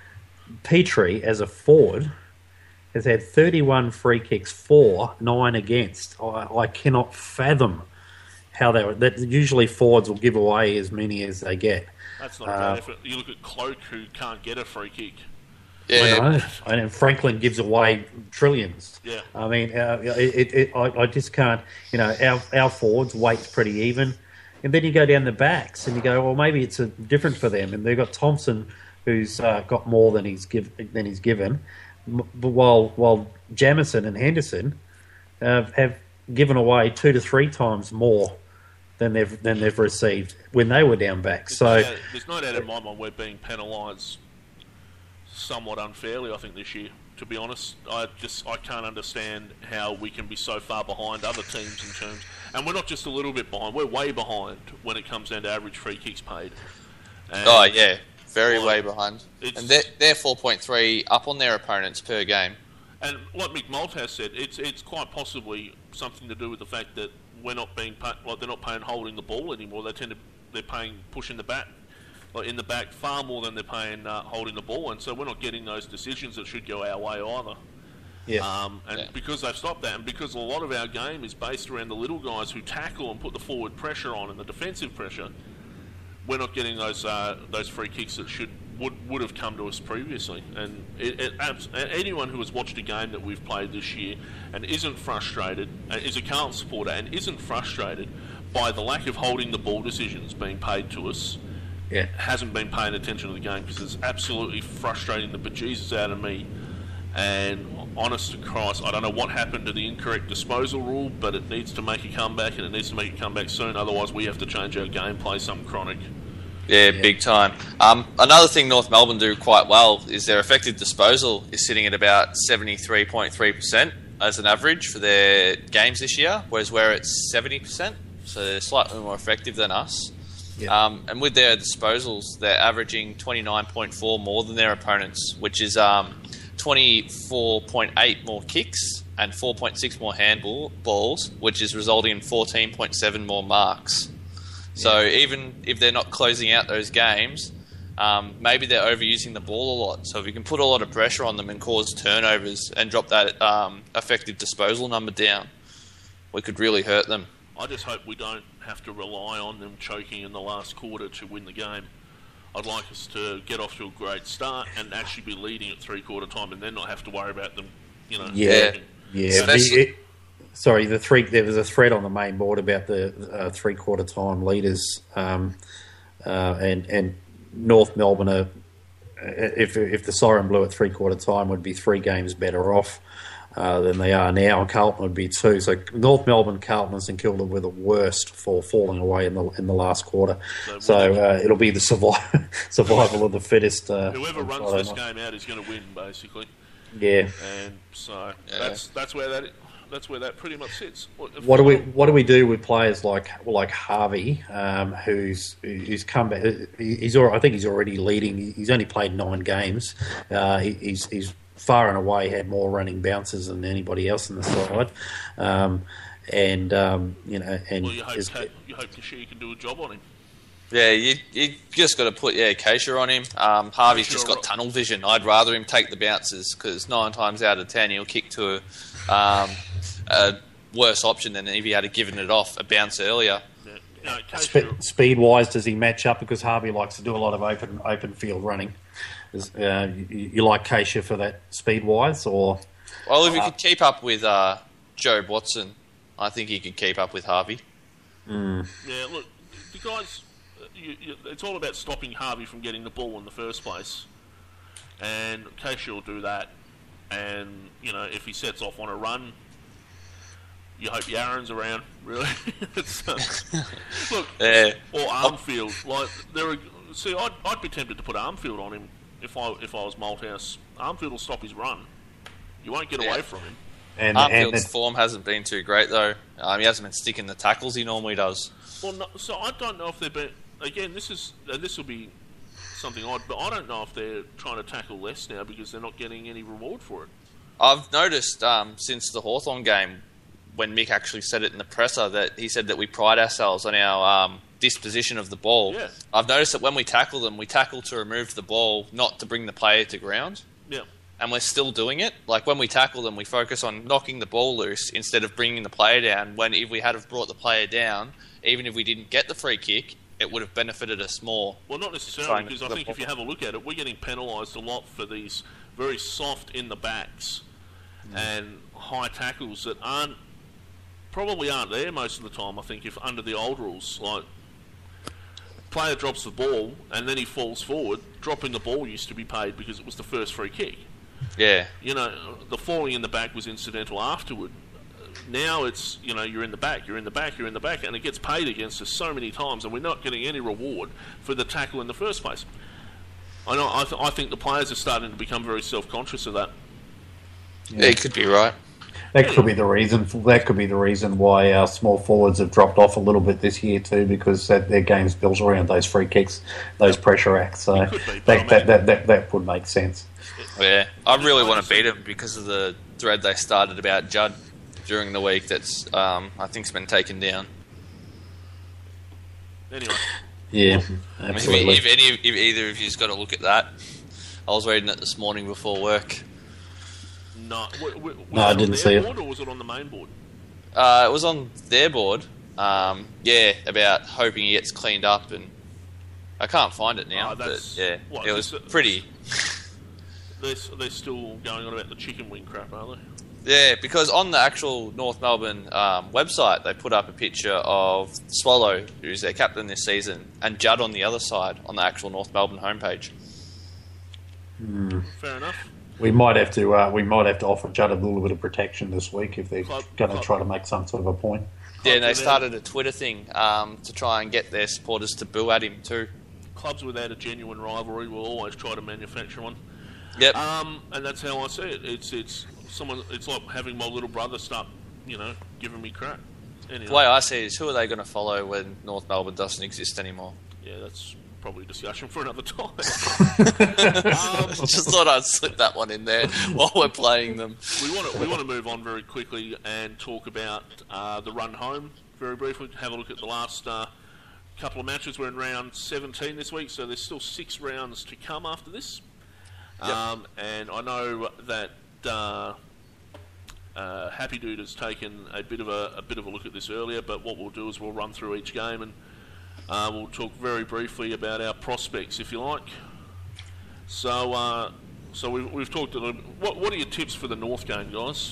Petrie as a forward has had thirty-one free kicks for, nine against. I, I cannot fathom how they were. That usually forwards will give away as many as they get. That's not Uh, bad effort. You look at Cloak, who can't get a free kick. Yeah, I know. And Franklin gives away trillions. Yeah. I mean, uh, it, it, it, I, I just can't. You know, our our forwards weight's pretty even, and then you go down the backs and you go, well, maybe it's a, different for them. And they've got Thompson, who's uh, got more than he's give than he's given, but while while Jamison and Henderson uh, have given away two to three times more than they've than they've received when they were down back. So Yeah, there's no doubt in my mind we're being penalised somewhat unfairly, I think, this year. To be honest, I just I can't understand how we can be so far behind other teams in terms, and we're not just a little bit behind. We're way behind when it comes down to average free kicks paid. And oh yeah, very Well, way behind. it's- And they're, they're four point three up on their opponents per game. And like Mick Malthouse said, it's it's quite possibly something to do with the fact that we're not being pa- like they're not paying holding the ball anymore. They tend to they're paying pushing the back, like in the back far more than they're paying uh, holding the ball, and so we're not getting those decisions that should go our way either. yeah, Um, and Yeah. because they've stopped that, and because a lot of our game is based around the little guys who tackle and put the forward pressure on and the defensive pressure, we're not getting those uh, those free kicks that should would would have come to us previously. And it, it, abs- anyone who has watched a game that we've played this year and isn't frustrated, uh, is a Carlton supporter and isn't frustrated by the lack of holding the ball decisions being paid to us, yeah. hasn't been paying attention to the game, because it's absolutely frustrating the bejesus out of me. And honest to Christ, I don't know what happened to the incorrect disposal rule, but it needs to make a comeback, and it needs to make a comeback soon. Otherwise, we have to change our gameplay, something chronic. Yeah, Yeah. big time. Um, another thing North Melbourne do quite well is their effective disposal is sitting at about seventy-three point three percent as an average for their games this year, whereas we're at seventy percent, so they're slightly more effective than us. Yeah. Um, and with their disposals, they're averaging twenty-nine point four more than their opponents, which is um, twenty-four point eight more kicks and four point six more handball balls, which is resulting in fourteen point seven more marks. So even if they're not closing out those games, um, maybe they're overusing the ball a lot. So if we can put a lot of pressure on them and cause turnovers and drop that um, effective disposal number down, we could really hurt them. I just hope we don't have to rely on them choking in the last quarter to win the game. I'd like us to get off to a great start and actually be leading at three-quarter time, and then not have to worry about them, you know. Yeah. choking. Yeah, Especially- the- it- sorry. The three there was a thread on the main board about the uh, three quarter time leaders, um, uh, and and North Melbourne are, if if the siren blew at three quarter time, would be three games better off uh, than they are now, and Carlton would be two. So North Melbourne, Carlton, and St Kilda were the worst for falling away in the in the last quarter. So So we'll- uh, it'll be the survival survival of the fittest. Uh, Whoever on runs Friday this night. game out is going to win, basically. Yeah. And so Yeah. that's that's where that that's where that pretty much sits. What do we What do we do with players like like Harvey, um, who's who's come back? He's al- I think he's already leading. He's only played nine games. Uh, he, he's he's far and away had more running bounces than anybody else in the side, um, and um, you know, and Well, you hope is- Ka- you hope Kashia can do a job on him. Yeah, you you just got to put yeah Keisha on him. Um, Harvey's Keisha just or- got tunnel vision. I'd rather him take the bounces because nine times out of ten he'll kick to a, um, a worse option than if he had given it off a bounce earlier. Yeah. You know, Spe- Kashia, speed wise, does he match up? Because Harvey likes to do a lot of open open field running. Is, uh, you, you like Keisha for that speed wise, or Well, if he could keep up with uh, Joe Watson, I think he could keep up with Harvey. yeah, look, the guys, you, you, it's all about stopping Harvey from getting the ball in the first place, and Kashia will do that. And you know, if he sets off on a run, you hope Yaron's around. Really, it's, uh, look, Yeah. or Armfield. Like there are, see, I'd, I'd be tempted to put Armfield on him if I if I was Malthouse. Armfield will stop his run. You won't get Yeah. away from him. And, and Armfield's it- form hasn't been too great though. Um, he hasn't been sticking the tackles he normally does. Well, no, so I don't know if they've been. Again, this is uh, this will be something odd, but I don't know if they're trying to tackle less now because they're not getting any reward for it. I've noticed um, since the Hawthorn game, when Mick actually said it in the presser, that he said that we pride ourselves on our um, disposition of the ball. Yeah. I've noticed that when we tackle them, we tackle to remove the ball, not to bring the player to ground. Yeah. And we're still doing it. Like when we tackle them, we focus on knocking the ball loose instead of bringing the player down. When if we had have brought the player down, even if we didn't get the free kick, it would have benefited us more. Well, not necessarily, Trying because to- I think if you have a look at it, we're getting penalised a lot for these very soft in the backs and high tackles that aren't probably aren't there most of the time. I think if under the old rules, like player drops the ball and then he falls forward, dropping the ball used to be paid because it was the first free kick. Yeah. You know, the falling in the back was incidental afterward. Now it's, you know, you're in the back, you're in the back, you're in the back, and it gets paid against us so many times, and we're not getting any reward for the tackle in the first place. I know. I, th- I think the players are starting to become very self-conscious of that. Yeah, he could be right. that could be the reason. For, that could be the reason why our small forwards have dropped off a little bit this year too, because that, their game's built around those free kicks, those pressure acts. So It could be, but that, I that, imagine- that, that that would make sense. Yeah. I really want to beat him because of the thread they started about Judd during the week that's, um, I think, has been taken down. Anyway, Yeah, I mean, absolutely. if, if, any, if either of you's got to look at that, I was reading it this morning before work. no. W- w- was No, I it on didn't their see it. board, or was it on the main board? Uh, it was on their board. Um, yeah, about hoping he gets cleaned up, and I can't find it now. Oh, but that's- yeah, what, it was this- pretty. They're, s- they're still going on about the chicken wing crap, are they? Yeah, because on the actual North Melbourne um, website, they put up a picture of Swallow, who's their captain this season, and Judd on the other side on the actual North Melbourne homepage. Fair enough. We might have to. Uh, we might have to offer Judd a little bit of protection this week if they're Club- going to club- try to make some sort of a point. Yeah, and they without- started a Twitter thing um, to try and get their supporters to boo at him too. Clubs without a genuine rivalry will always try to manufacture one. Yep. Um, and that's how I see it. It's it's someone. It's like having my little brother start, you know, giving me crap. Anyway, The way I see it is, who are they going to follow when North Melbourne doesn't exist anymore? yeah, that's probably a discussion for another time. Just thought I'd slip that one in there while we're playing them. we want to we want to move on very quickly and talk about uh, the run home very briefly. Have a look at the last uh, couple of matches. We're in round seventeen this week, so there's still six rounds to come after this. Um, and I know that uh, uh, Happy Dude has taken a bit of a, a bit of a look at this earlier. But what we'll do is we'll run through each game and uh, we'll talk very briefly about our prospects, if you like. So, uh, so we've, we've talked a little bit. What, what are your tips for the North game, guys?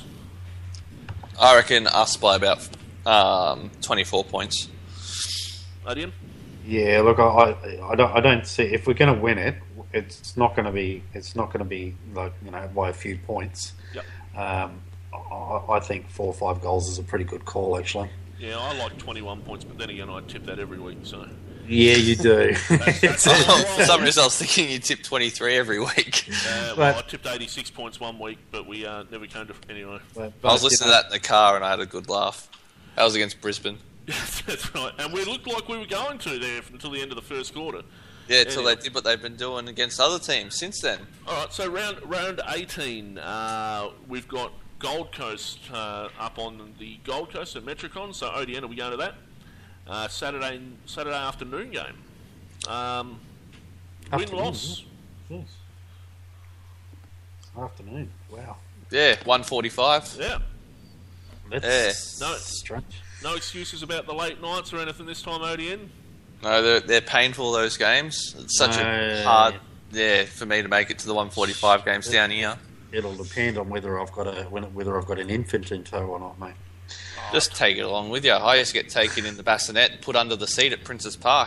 I reckon us by about um, twenty-four points. Adian? Yeah, look, I, I, I don't, I don't see if we're going to win it. It's not going to be. It's not going to be like you know by a few points. Yep. Um, I, I think four or five goals is a pretty good call, actually. Yeah, I like twenty-one points, but then again, I tip that every week. So Yeah, you do. that's- Oh, for some reason, I was thinking you tip twenty-three every week. uh, well, But- I tipped eighty-six points one week, but we uh, never came to anyway. But- I was but, listening you to know, that in the car and I had a good laugh. That was against Brisbane. That's right, and we looked like we were going to there until the end of the first quarter. Yeah, until Anyway. they did what they've been doing against other teams since then. All right, so round round eighteen, uh, we've got Gold Coast uh, up on the Gold Coast at Metricon. So O D N will be going to that uh, Saturday Saturday afternoon game. Um, win Afternoon, loss. yes. Afternoon. Wow. Yeah, one forty-five. Yeah, That's Yeah. No. strange. no excuses about the late nights or anything this time. O D N. No, they're, they're painful, those games. It's such No. a hard, yeah, for me to make it to the one forty-five games down here. It'll depend on whether I've got a when- whether I've got an infant in tow or not, mate. Just take it along with you. I used to get taken in the bassinet and put under the seat at Prince's Park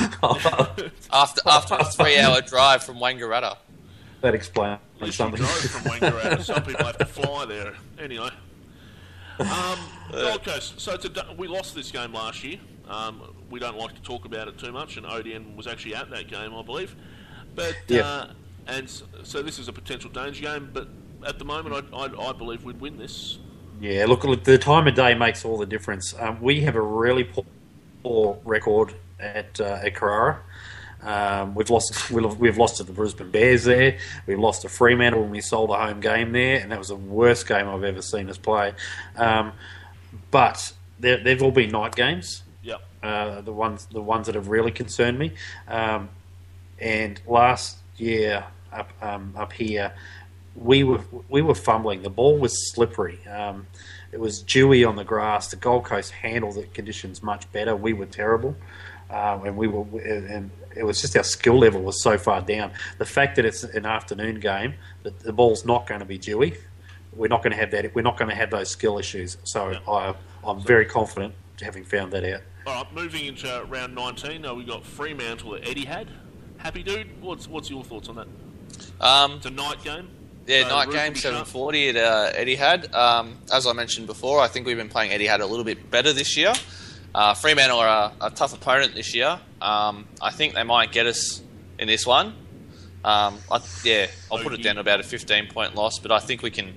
after after a three-hour drive from Wangaratta. That explains At least you something. drove from Wangaratta. Some people have to fly there. Anyway. Um, Gold Coast. So it's a, du- we lost this game last year. Um, we don't like to talk about it too much, and O D N was actually at that game, I believe. But Yeah. uh, and s- so this is a potential danger game. But at the moment, I, I, I believe we'd win this. Yeah, look, look, the time of day makes all the difference. Um, we have a really poor, poor record at uh, at Carrara. Um, we've lost we've lost to the Brisbane Bears there. We've lost to Fremantle when we sold a home game there, and that was the worst game I've ever seen us play. Um, but they've all been night games. Yep. Uh, the ones the ones that have really concerned me. Um, and last year up um, up here, we were we were fumbling. The ball was slippery. Um, it was dewy on the grass. The Gold Coast handled the conditions much better. We were terrible, um, and we were and it was just our skill level was so far down. The fact that it's an afternoon game, that the ball's not going to be dewy. We're not going to have that. We're not going to have those skill issues. So yeah. I, I'm very confident having found that out. All right, moving into round nineteen, uh, we've got Fremantle at Etihad. Happy dude, what's what's your thoughts on that? Um, it's a night game. Yeah, so night game, seven forty at uh, Etihad. Um, as I mentioned before, I think we've been playing Etihad a little bit better this year. Uh, Fremantle are a, a tough opponent this year. Um, I think they might get us in this one. Um, I, yeah, I'll oh, put it you, down to about a fifteen-point loss, but I think we can...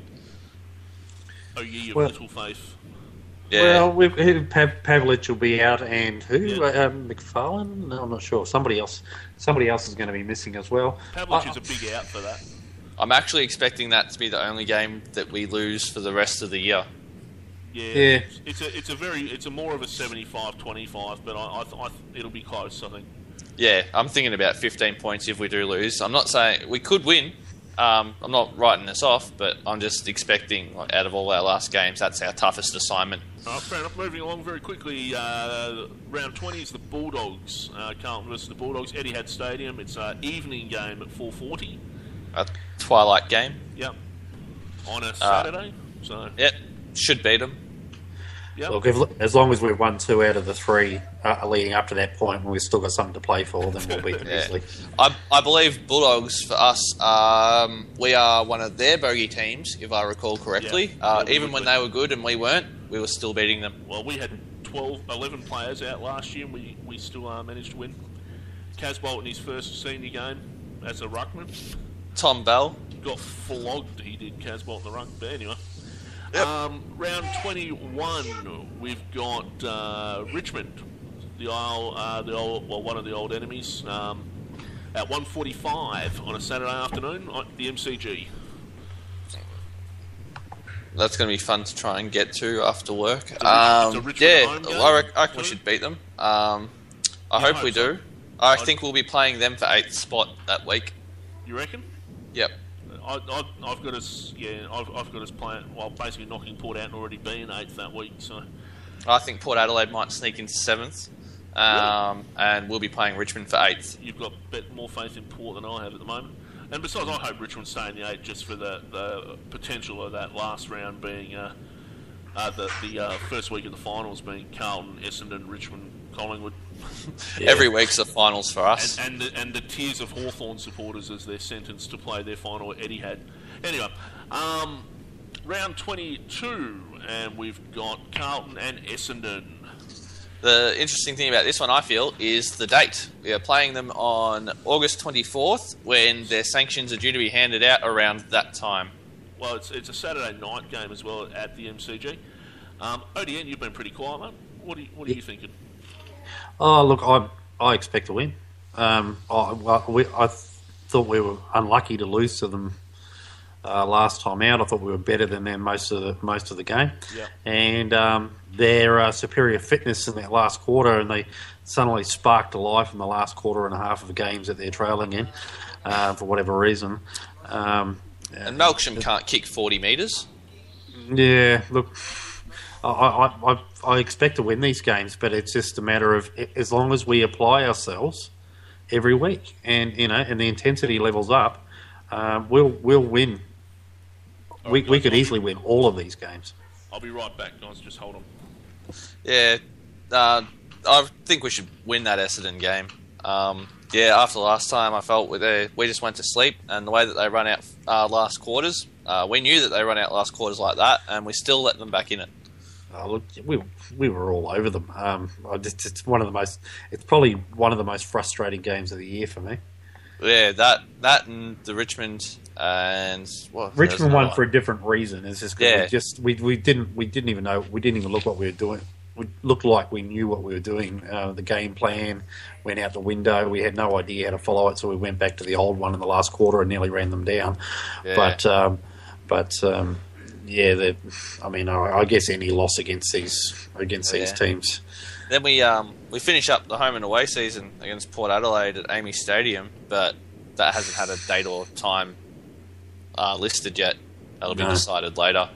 Oh, yeah, you have well, little faith. Yeah. Well, we've, Pav, Pavlich will be out, and who? Yeah. Um, McFarlane? No, I'm not sure. Somebody else. Somebody else is going to be missing as well. Pavlich I, is a big out for that. I'm actually expecting that to be the only game that we lose for the rest of the year. Yeah, yeah. It's, it's a it's a very it's a more of a seventy-five twenty-five, but I, I, I it'll be close, I think. Yeah, I'm thinking about fifteen points if we do lose. I'm not saying we could win. Um, I'm not writing this off, but I'm just expecting, like, out of all our last games, that's our toughest assignment. All right, fair enough. Moving along very quickly, uh, round twenty is the Bulldogs. Uh, Carlton versus the Bulldogs, Etihad Stadium. It's an evening game at four forty. A twilight game. Yep. On a Saturday. Uh, so. Yep. Should beat them. Yep. Look, if, as long as we've won two out of the three uh, leading up to that point, and we've still got something to play for, then we'll beat them yeah. easily. I, I believe Bulldogs, for us, um, we are one of their bogey teams, if I recall correctly. Yeah. Uh, yeah, even when they were good and we weren't, we were still beating them. Well, we had twelve, eleven players out last year, and we, we still uh, managed to win. Casbolt in his first senior game as a ruckman. Tom Bell. Got flogged, he did, Casbolt in the ruck. But anyway. Yep. Um, round twenty-one, we've got uh, Richmond, the old, uh, the old, well, one of the old enemies, um, at one forty-five on a Saturday afternoon at the M C G. That's going to be fun to try and get to after work. It's a, um, it's a yeah, home game, I, reckon, I reckon too. we should beat them. Um, I Yeah, hope I we hope so. do. I I'd- think we'll be playing them for eighth spot that week. You reckon? Yep. I, I, I've got us, yeah, I've, I've got us playing, well, basically knocking Port out and already being eighth that week. So I think Port Adelaide might sneak into seventh, um, and we'll be playing Richmond for eighth. you've got bit more faith in Port than I have at the moment. And besides, I hope Richmond stay in the eight just for the, the potential of that last round being uh, uh, the the uh, first week of the finals being Carlton, Essendon, Richmond, Collingwood. Yeah. Every week's the finals for us. And, and, the, and the tears of Hawthorn supporters as they're sentenced to play their final at Etihad. Anyway, um, round twenty-two, and we've got Carlton and Essendon. The interesting thing about this one, I feel, is the date. We are playing them on August twenty-fourth, when their sanctions are due to be handed out around that time. Well, it's it's a Saturday night game as well at the M C G. Um, O D N, you've been pretty quiet, mate. What are you, what are you thinking? Oh, look, I I expect to win. Um, I, well, we, I thought we were unlucky to lose to them uh, last time out. I thought we were better than them most of the most of the game. Yeah. And um, their uh, superior fitness in that last quarter, and they suddenly sparked to life in the last quarter and a half of the games that they're trailing in uh, for whatever reason. Um, And Melksham can't kick forty metres. Yeah, look, I, I, I, I expect to win these games, but it's just a matter of as long as we apply ourselves every week, and you know, and the intensity levels up, um, we'll we'll win. All We right, we guys, could I'll- easily win all of these games. I'll be right back, guys. Just hold on. Yeah, uh, I think we should win that Essendon game. Um, yeah, after last time, I felt we, they, we just went to sleep, and the way that they run out uh, last quarters, uh, we knew that they run out last quarters like that, and we still let them back in it. Oh, look, we we were all over them. Um, I just, it's one of the most. It's probably one of the most frustrating games of the year for me. Yeah, that that and the Richmond and well, Richmond won for a different reason. It's just 'cause Yeah. we just we, we didn't we didn't even know we didn't even look what we were doing. We looked like we knew what we were doing. Uh, the game plan went out the window. We had no idea how to follow it, so we went back to the old one in the last quarter and nearly ran them down. Yeah. But um, but um, yeah, the, I mean, I, I guess any loss against these against Yeah. these teams. Then we um, we finish up the home and away season against Port Adelaide at Amy Stadium, but that hasn't had a date or time uh, listed yet. That'll be No. decided later.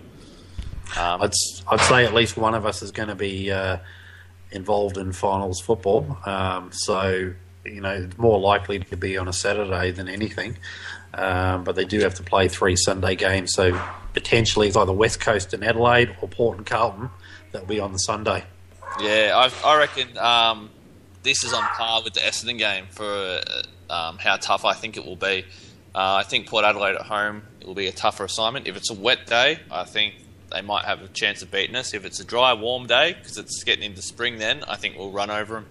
Um, I'd I'd say at least one of us is going to be uh, involved in finals football. Um, so you know, it's more likely to be on a Saturday than anything. Um, but they do have to play three Sunday games, so potentially it's either West Coast and Adelaide or Port and Carlton that'll be on the Sunday. yeah, I, I reckon um, this is on par with the Essendon game for uh, um, how tough I think it will be. Uh, I think Port Adelaide at home, it will be a tougher assignment. If it's a wet day, I think they might have a chance of beating us. If it's a dry, warm day, because it's getting into spring then, I think we'll run over them.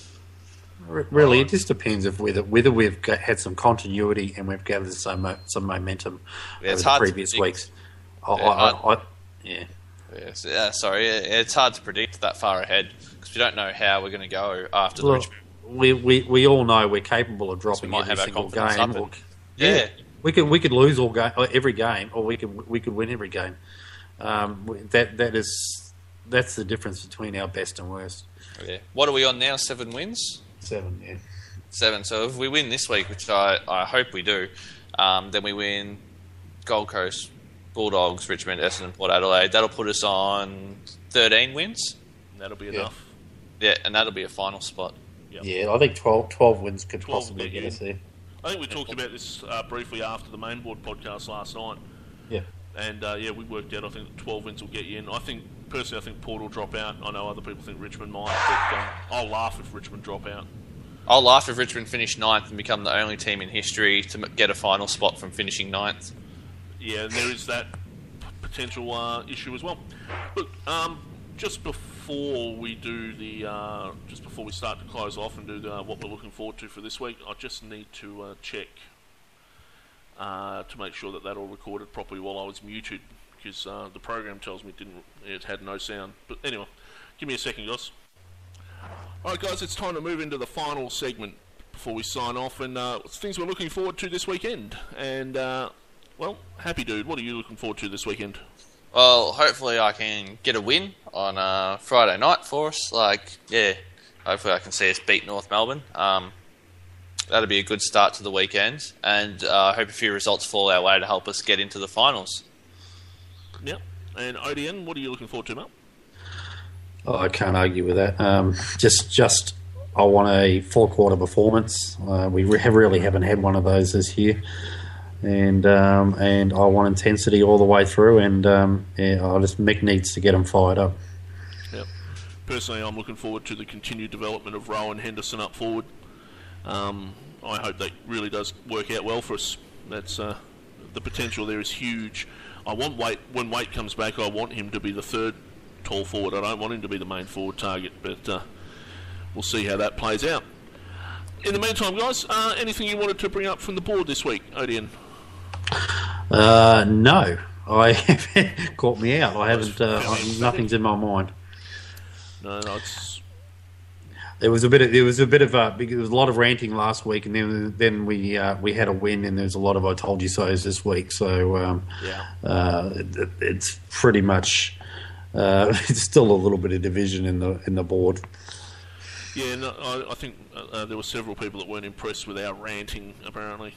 Really, it just depends if whether whether we've got, had some continuity and we've gathered some mo- some momentum Yeah, it's over the hard to previous predict. weeks. I, Yeah, I, I, hard. I, yeah. Yes, yeah, sorry, yeah, it's hard to predict that far ahead because we don't know how we're going to go after the Look, Richmond. we, we we all know we're capable of dropping might every have our single confidence game. up Or, and- Yeah. we could we could lose all game every game, or we could we could win every game. Um, that that is that's the difference between our best and worst. Yeah. What are we on now? Seven wins? Seven, yeah. Seven. So if we win this week, which I, I hope we do, um, then we win Gold Coast, Bulldogs, Richmond, Essendon, Port Adelaide. That'll put us on thirteen wins. That'll be Yeah. enough. Yeah, and that'll be a final spot. Yep. Yeah, I think twelve, twelve wins could twelve possibly would get be us there. I think we talked about this uh, briefly after the main board podcast last night. Yeah. And uh, yeah, we worked out. I think twelve wins will get you in. I think personally, I think Port will drop out. I know other people think Richmond might, but um, I'll laugh if Richmond drop out. I'll laugh if Richmond finish ninth and become the only team in history to m- get a final spot from finishing ninth. Yeah, and there is that p- potential uh, issue as well. Look, um, just before we do the, uh, just before we start to close off and do the, what we're looking forward to for this week, I just need to uh, check uh, to make sure that that all recorded properly while I was muted, because uh, the program tells me it didn't, it had no sound. But anyway, give me a second, guys. Alright guys, it's time to move into the final segment before we sign off, and uh, things we're looking forward to this weekend. And, uh, well, Happy Dude, what are you looking forward to this weekend? Well, hopefully I can get a win on uh, Friday night for us. Like, yeah, hopefully I can see us beat North Melbourne. Um, that'll be a good start to the weekend, and uh, I hope a few results fall our way to help us get into the finals. Yep. And O D N, what are you looking forward to, Mel? Oh, I can't argue with that. Um, just, just, I want a four-quarter performance. Uh, we re- really haven't had one of those this year, and um, and I want intensity all the way through. And um, yeah, I just Mick needs to get them fired up. Yep. Personally, I'm looking forward to the continued development of Rowan Henderson up forward. Um, I hope that really does work out well for us. That's uh, the potential there is huge. I want Waite when Waite comes back. I want him to be the third tall forward. I don't want him to be the main forward target, but uh, we'll see how that plays out. In the meantime, guys, uh, anything you wanted to bring up from the board this week, Odeon? Uh, no, I caught me out. I haven't. Uh, I, nothing's in my mind. No, no, it's There was a bit. Of, there was a bit of a. There was a lot of ranting last week, and then then we uh, we had a win, and there's a lot of I told you so's this week. So um, yeah. uh, it, it's pretty much. Uh, it's still a little bit of division in the in the board. Yeah, no, I, I think uh, there were several people that weren't impressed with our ranting, apparently.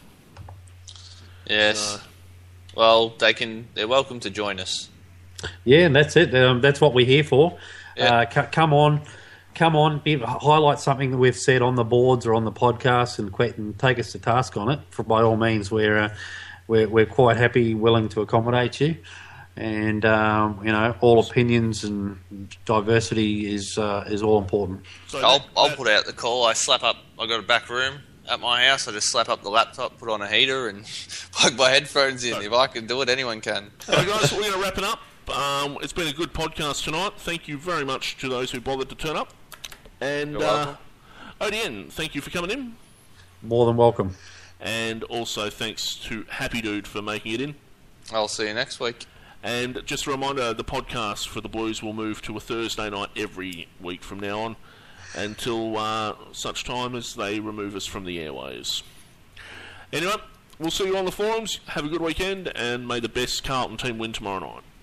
Yes. Uh, Well, they can. They're welcome to join us. Yeah, and that's it. Um, that's what we're here for. Yeah. Uh, c- come on, come on, be, highlight something that we've said on the boards or on the podcast, and, quit and take us to task on it. For by all means, we're uh, we're we're quite happy, willing to accommodate you. And um, you know, all opinions and diversity is uh, is all important. so I'll that- I'll that- put out the call. I slap up. I got a back room at my house. I just slap up the laptop, put on a heater, and plug my headphones in. If I can do it, anyone can. Alright guys, we're going to wrap it up. Um, it's been a good podcast tonight. Thank you very much to those who bothered to turn up. And You're uh, welcome. O D N, thank you for coming in. More than welcome. And also thanks to Happy Dude for making it in. I'll see you next week. And just a reminder, the podcast for the Blues will move to a Thursday night every week from now on, until uh, such time as they remove us from the airways. Anyway, we'll see you on the forums. Have a good weekend, and may the best Carlton team win tomorrow night.